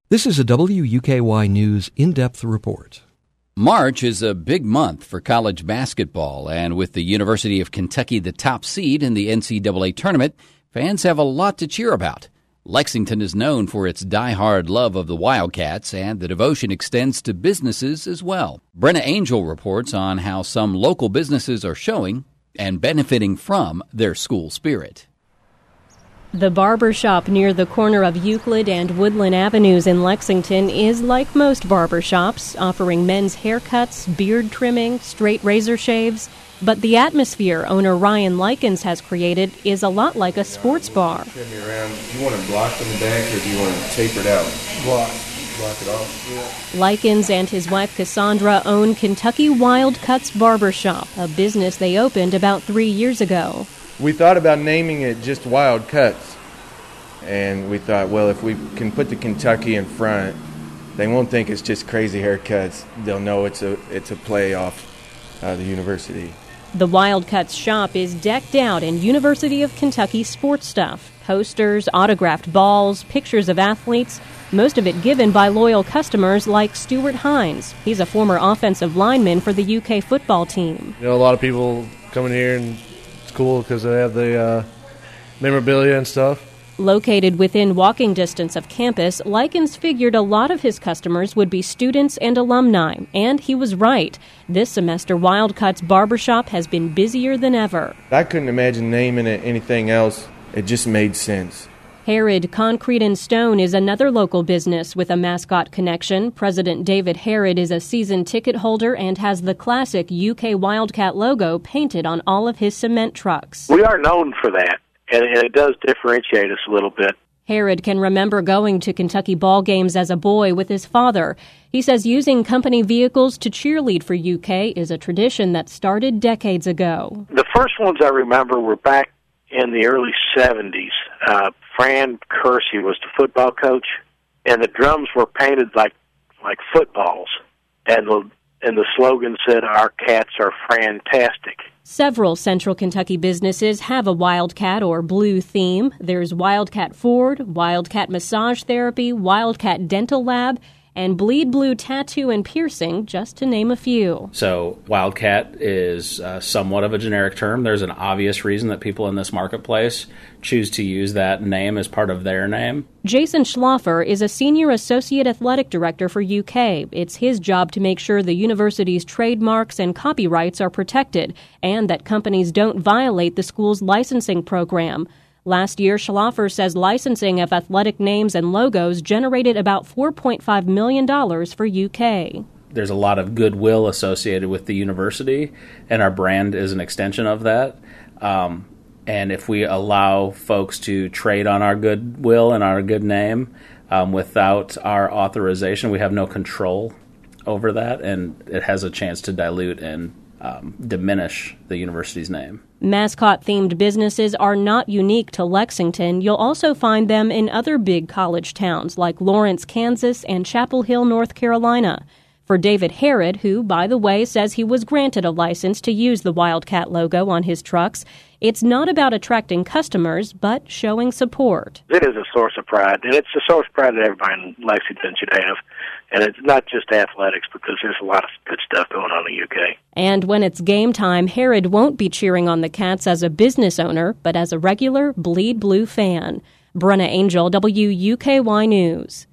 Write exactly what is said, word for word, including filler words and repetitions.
This is a W U K Y News in-depth report. March is a big month for college basketball, and with the University of Kentucky the top seed in the N C double A tournament, fans have a lot to cheer about. Lexington is known for its die-hard love of the Wildcats, and the devotion extends to businesses as well. Brenna Angel reports on how some local businesses are showing and benefiting from their school spirit. The barber shop near the corner of Euclid and Woodland Avenues in Lexington is like most barber shops, offering men's haircuts, beard trimming, straight razor shaves. But the atmosphere owner Ryan Likens has created is a lot like a sports bar. Trim me around. Do you want it blocked in the back or do you want it tapered out? Block. Block it off. Yeah. Likens and his wife Cassandra own Kentucky Wild Cuts Barbershop, a business they opened about three years ago. We thought about naming it just Wild Cuts, and we thought, well, if we can put the Kentucky in front, they won't think it's just crazy haircuts. They'll know it's a it's a play off uh, the university. The Wild Cuts shop is decked out in University of Kentucky sports stuff, posters, autographed balls, pictures of athletes, most of it given by loyal customers like Stuart Hines. He's a former offensive lineman for the U K football team. You know, a lot of people coming here and it's cool because they have the uh, memorabilia and stuff. Located within walking distance of campus, Likens figured a lot of his customers would be students and alumni, and he was right. This semester, Wild Cuts Barbershop has been busier than ever. I couldn't imagine naming it anything else. It just made sense. Herod Concrete and Stone is another local business with a mascot connection. President David Herod is a season ticket holder and has the classic U K Wildcat logo painted on all of his cement trucks. We are known for that, and it does differentiate us a little bit. Herod can remember going to Kentucky ball games as a boy with his father. He says using company vehicles to cheerlead for U K is a tradition that started decades ago. The first ones I remember were back in the early seventies. Uh, Fran Kersey was the football coach, and the drums were painted like like footballs, and the and the slogan said, "Our cats are fantastic." Several Central Kentucky businesses have a Wildcat or blue theme. There's Wildcat Ford, Wildcat Massage Therapy, Wildcat Dental Lab, and Bleed Blue Tattoo and Piercing, just to name a few. So Wildcat is uh, somewhat of a generic term. There's an obvious reason that people in this marketplace choose to use that name as part of their name. Jason Schlaffer is a senior associate athletic director for U K. It's his job to make sure the university's trademarks and copyrights are protected and that companies don't violate the school's licensing program. Last year, Schlaffer says licensing of athletic names and logos generated about four point five million dollars for U K. There's a lot of goodwill associated with the university, and our brand is an extension of that. Um, and if we allow folks to trade on our goodwill and our good name um, without our authorization, we have no control over that, and it has a chance to dilute and um, diminish the university's name. Mascot-themed businesses are not unique to Lexington. You'll also find them in other big college towns like Lawrence, Kansas, and Chapel Hill, North Carolina. For David Herod, who, by the way, says he was granted a license to use the Wildcat logo on his trucks, it's not about attracting customers, but showing support. It is a source of pride, and it's a source of pride that everybody in Lexington should have. And it's not just athletics, because there's a lot of good stuff going on in the U K. And when it's game time, Herod won't be cheering on the Cats as a business owner, but as a regular Bleed Blue fan. Brenna Angel, W U K Y News.